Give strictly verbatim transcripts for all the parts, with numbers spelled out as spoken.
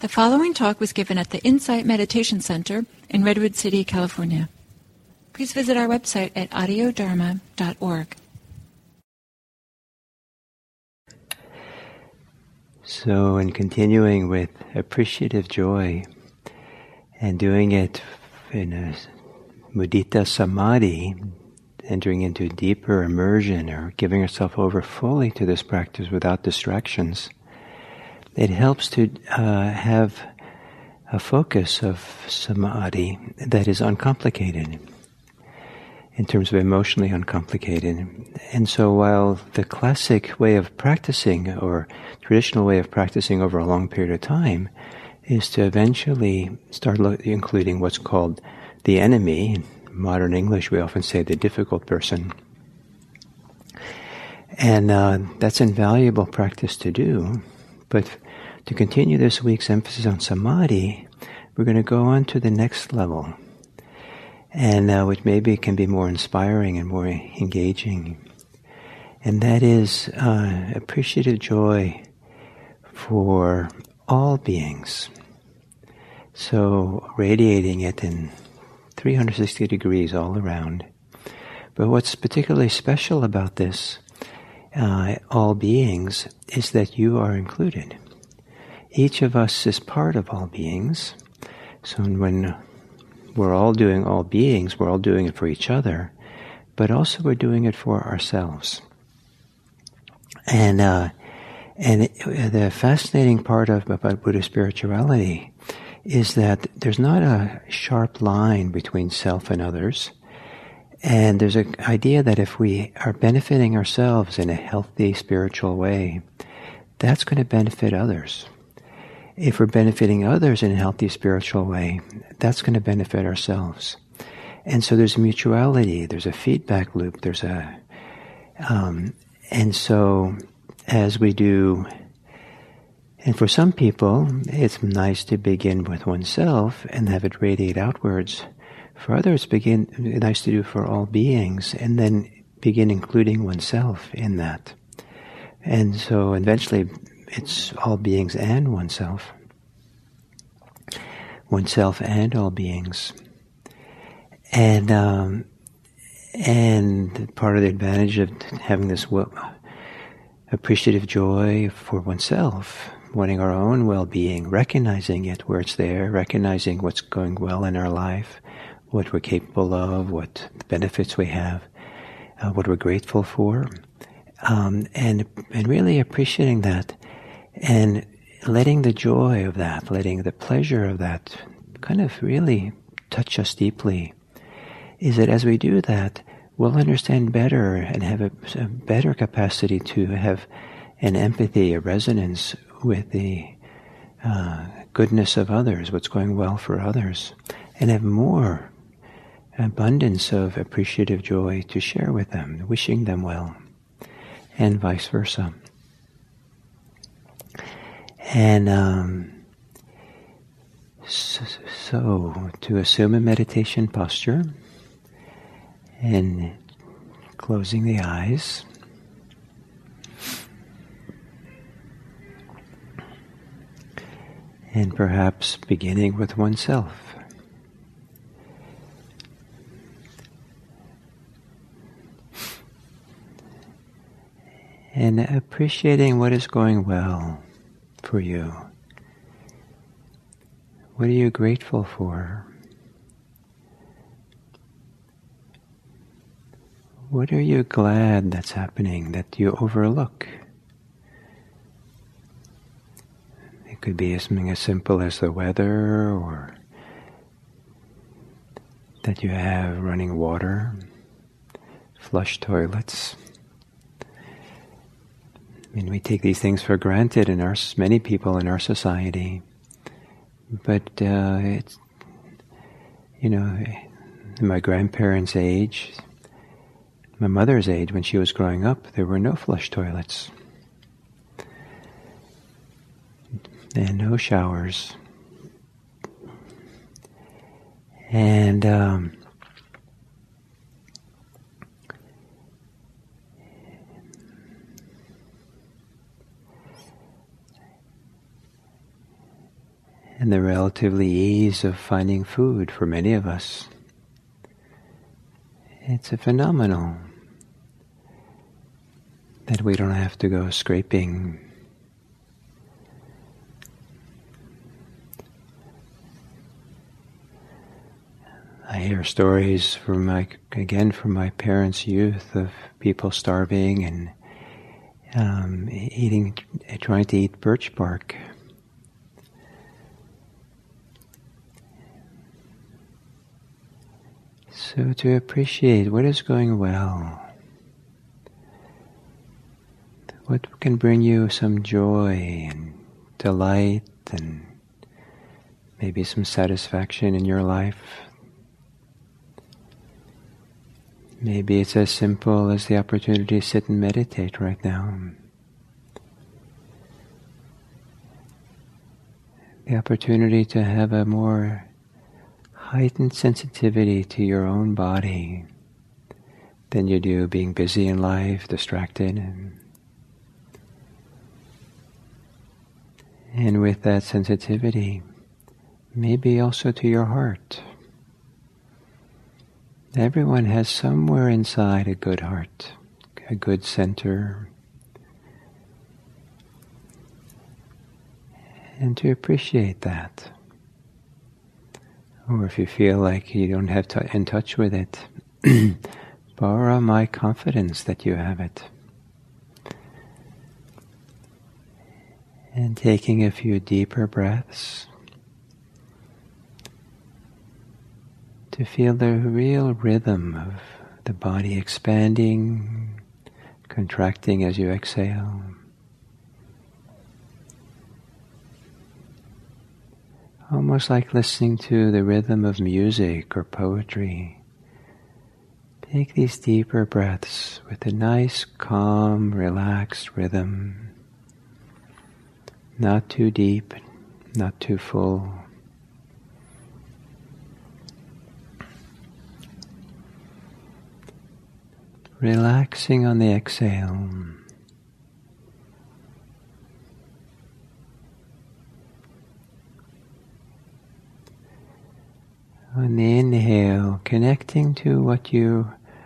The following talk was given at the Insight Meditation Center in Redwood City, California. Please visit our website at audio dharma dot org. So, in continuing with appreciative joy and doing it in a mudita samadhi, entering into deeper immersion or giving yourself over fully to this practice without distractions, it helps to uh, have a focus of samadhi that is uncomplicated, in terms of emotionally uncomplicated. And so while the classic way of practicing, or traditional way of practicing over a long period of time, is to eventually start lo- including what's called the enemy. In modern English, we often say the difficult person. And uh, that's invaluable practice to do. But to continue this week's emphasis on samadhi, we're going to go on to the next level, and uh, which maybe can be more inspiring and more engaging. And that is uh, appreciative joy for all beings. So radiating it in three hundred sixty degrees all around. But what's particularly special about this, uh, all beings, is that you are included. Each of us is part of all beings. So when we're all doing all beings, we're all doing it for each other, but also we're doing it for ourselves. And uh, and it, the fascinating part of about Buddhist spirituality is that there's not a sharp line between self and others. And there's an idea that if we are benefiting ourselves in a healthy spiritual way, that's going to benefit others. If we're benefiting others in a healthy spiritual way, that's going to benefit ourselves. And so there's a mutuality, there's a feedback loop, there's a, um, and so as we do, and for some people, it's nice to begin with oneself and have it radiate outwards. For others, begin nice to do for all beings, and then begin including oneself in that. And so eventually, it's all beings and oneself. Oneself and all beings. And um, and part of the advantage of having this well, appreciative joy for oneself, wanting our own well-being, recognizing it where it's there, recognizing what's going well in our life, what we're capable of, what benefits we have, uh, what we're grateful for, um, and and really appreciating that. And letting the joy of that, letting the pleasure of that kind of really touch us deeply, is that as we do that, we'll understand better and have a, a better capacity to have an empathy, a resonance with the uh, goodness of others, what's going well for others, and have more abundance of appreciative joy to share with them, wishing them well, and vice versa. And um, so, so, to assume a meditation posture and closing the eyes. And perhaps beginning with oneself. And appreciating what is going well for you. What are you grateful for? What are you glad that's happening that you overlook? It could be something as simple as the weather, or that you have running water, flush toilets. I mean, we take these things for granted in our, many people in our society. But uh, it's, you know, in my grandparents' age, my mother's age, when she was growing up, there were no flush toilets. And no showers. And um, and the relatively ease of finding food for many of us. It's a phenomenal that we don't have to go scraping. I hear stories from my, again, from my parents' youth of people starving and um, eating, trying to eat birch bark. So to appreciate what is going well, what can bring you some joy and delight and maybe some satisfaction in your life. Maybe it's as simple as the opportunity to sit and meditate right now. The opportunity to have a more heightened sensitivity to your own body than you do being busy in life, distracted. And, and with that sensitivity, maybe also to your heart. Everyone has somewhere inside a good heart, a good center. And to appreciate that. Or if you feel like you don't have to in touch with it, borrow my confidence that you have it. And taking a few deeper breaths to feel the real rhythm of the body expanding, contracting as you exhale. Almost like listening to the rhythm of music or poetry. Take these deeper breaths with a nice, calm, relaxed rhythm. Not too deep, not too full. Relaxing on the exhale. On the inhale, connecting to what you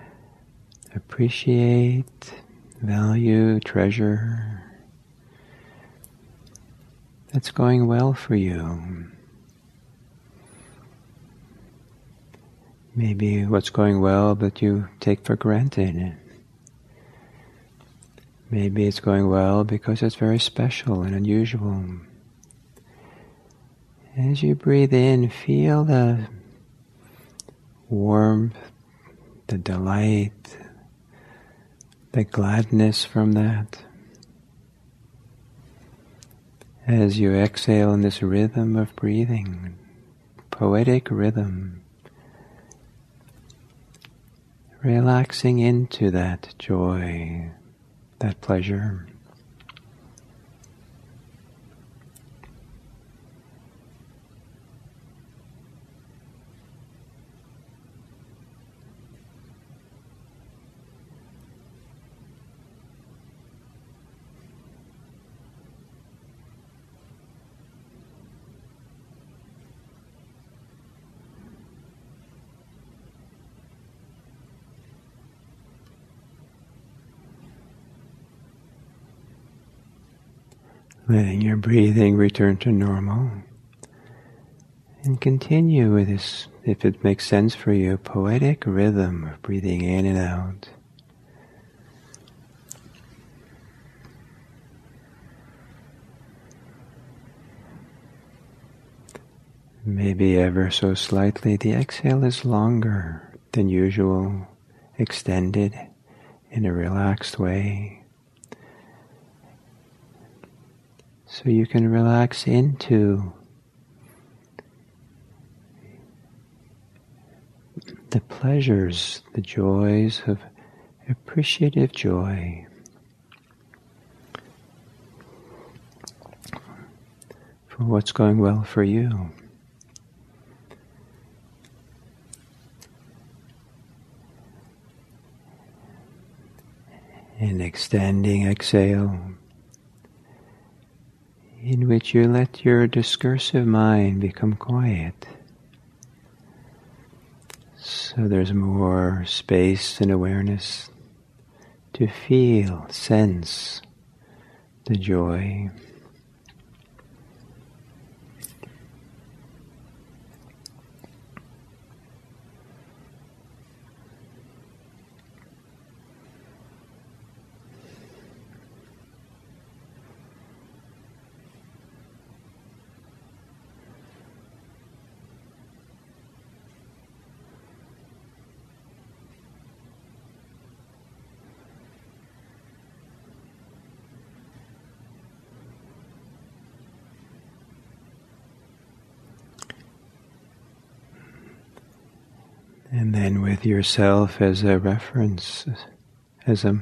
appreciate, value, treasure, that's going well for you. Maybe what's going well that you take for granted. Maybe it's going well because it's very special and unusual. As you breathe in, feel the warmth, the delight, the gladness from that. As you exhale in this rhythm of breathing, poetic rhythm, relaxing into that joy, that pleasure. Letting your breathing return to normal. And continue with this, if it makes sense for you, poetic rhythm of breathing in and out. Maybe ever so slightly, the exhale is longer than usual, extended in a relaxed way. So you can relax into the pleasures, the joys of appreciative joy. For what's going well for you. And extending exhale. in which you let your discursive mind become quiet. So there's more space and awareness to feel, sense the joy. And then with yourself as a reference, as a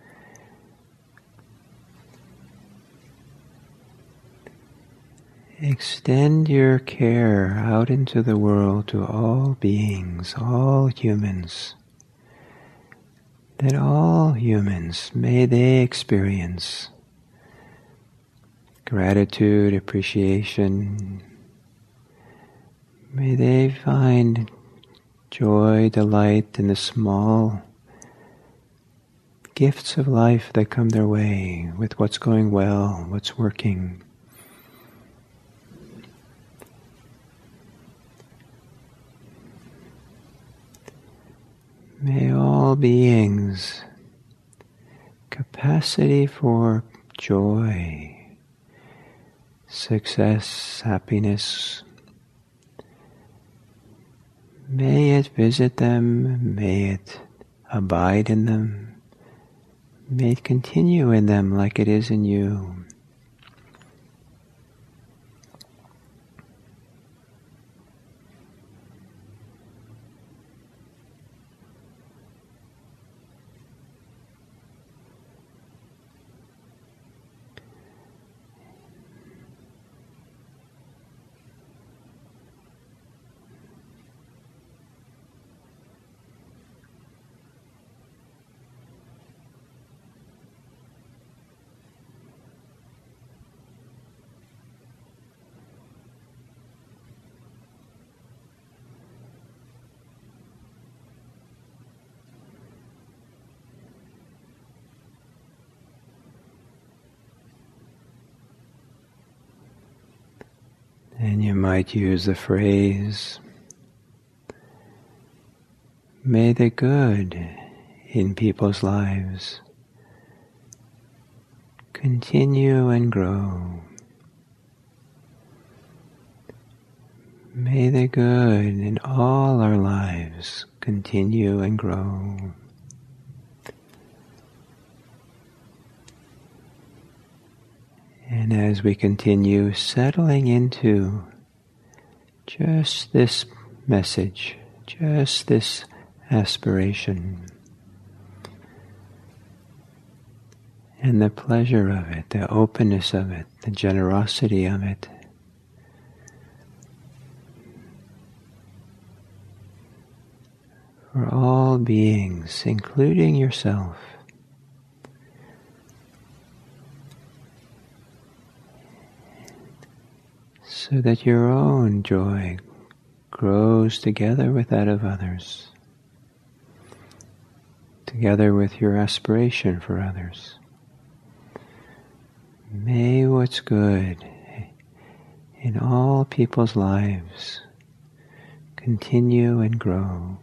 extend your care out into the world to all beings, all humans, that all humans, may they experience gratitude, appreciation, may they find joy, delight in the small gifts of life that come their way, with what's going well, what's working. May all beings' capacity for joy, success, happiness, may it visit them, may it abide in them, may it continue in them like it is in you. And you might use the phrase, may the good in people's lives continue and grow. May the good in all our lives continue and grow. And as we continue settling into just this message, just this aspiration, and the pleasure of it, the openness of it, the generosity of it, for all beings, including yourself, so that your own joy grows together with that of others, together with your aspiration for others. May what's good in all people's lives continue and grow.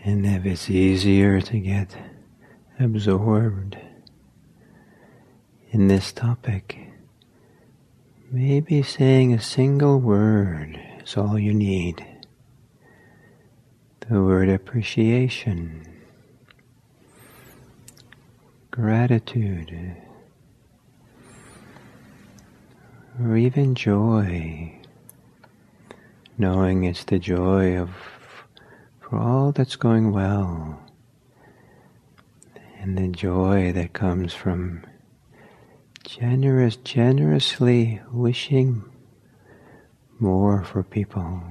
And if it's easier to get absorbed in this topic, maybe saying a single word is all you need. The word appreciation, gratitude, or even joy, knowing it's the joy of for all that's going well, and the joy that comes from generous, generously wishing more for people.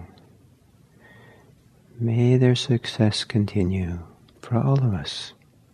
May their success continue for all of us.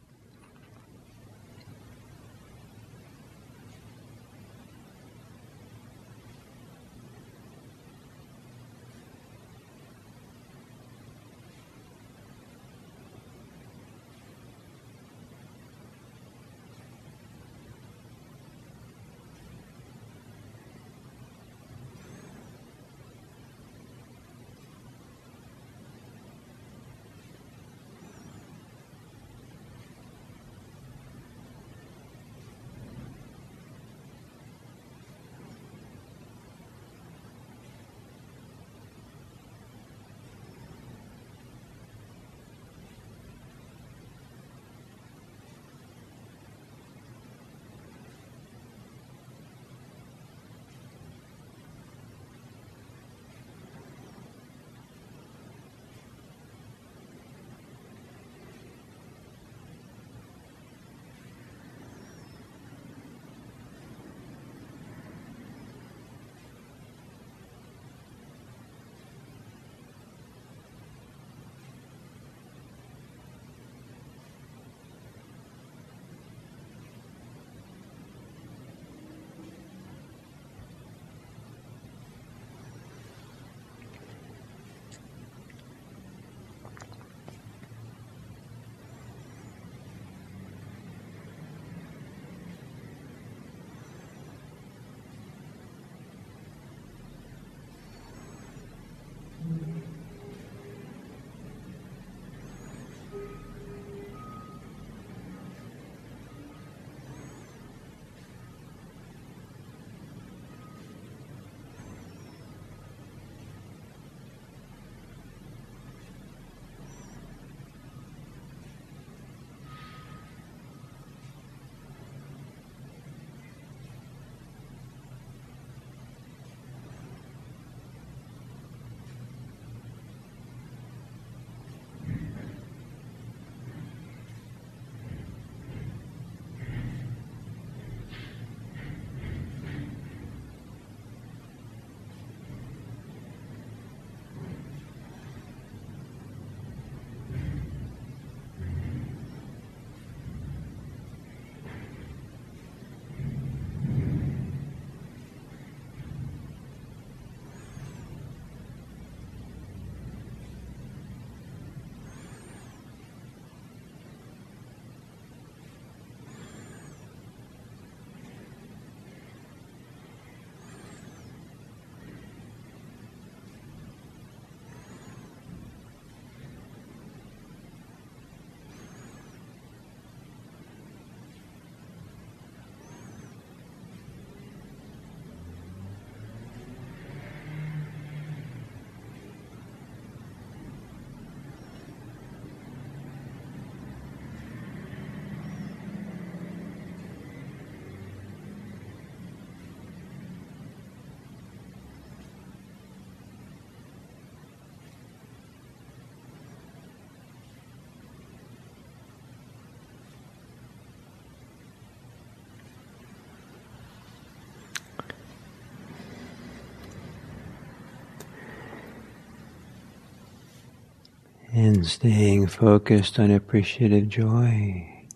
And staying focused on appreciative joy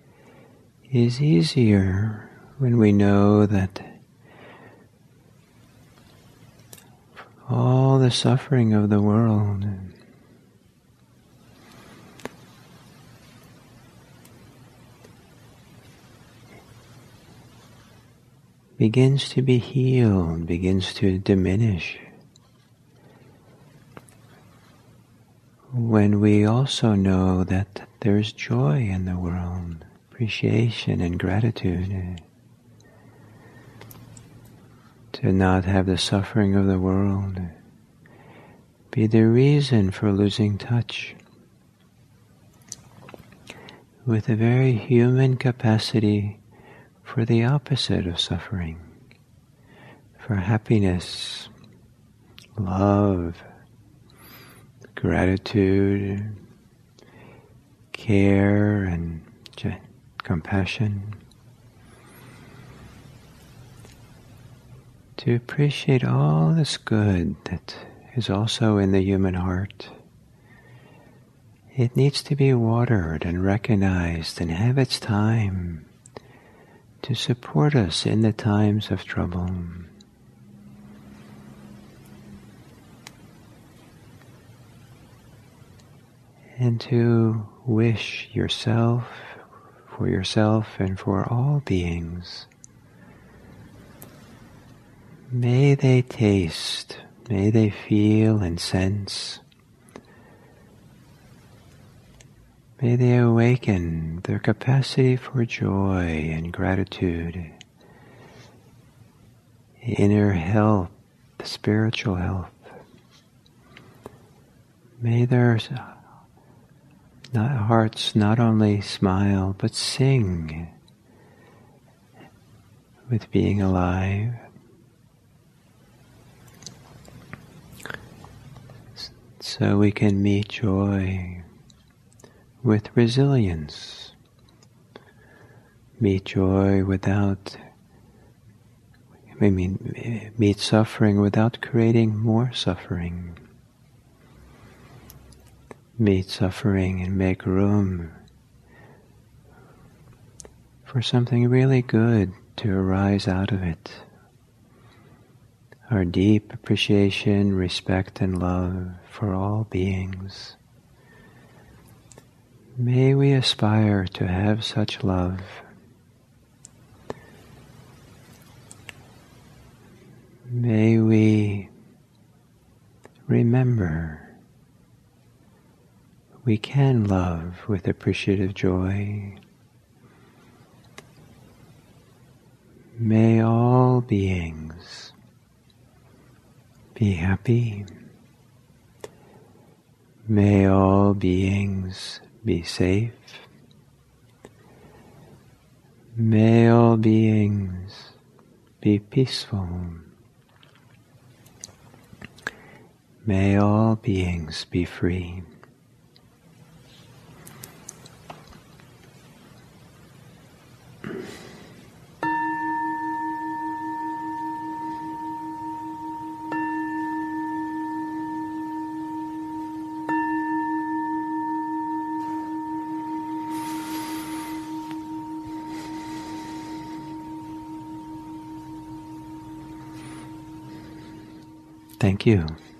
is easier when we know that all the suffering of the world begins to be healed, begins to diminish when we also know that there's joy in the world, appreciation and gratitude, to not have the suffering of the world be the reason for losing touch with a very human capacity for the opposite of suffering, for happiness, love, gratitude, care, and compassion. To appreciate all this good that is also in the human heart. It needs to be watered and recognized and have its time to support us in the times of trouble. And to wish yourself, for yourself and for all beings, may they taste, may they feel and sense, may they awaken their capacity for joy and gratitude, inner health, spiritual health. May their hearts not only smile but sing with being alive. So we can meet joy with resilience, meet joy without, I mean, meet suffering without creating more suffering, meet suffering and make room for something really good to arise out of it. Our deep appreciation, respect, and love for all beings. May we aspire to have such love. May we remember we can love with appreciative joy. May all beings be happy. May all beings be safe. May all beings be peaceful. May all beings be free. Thank you.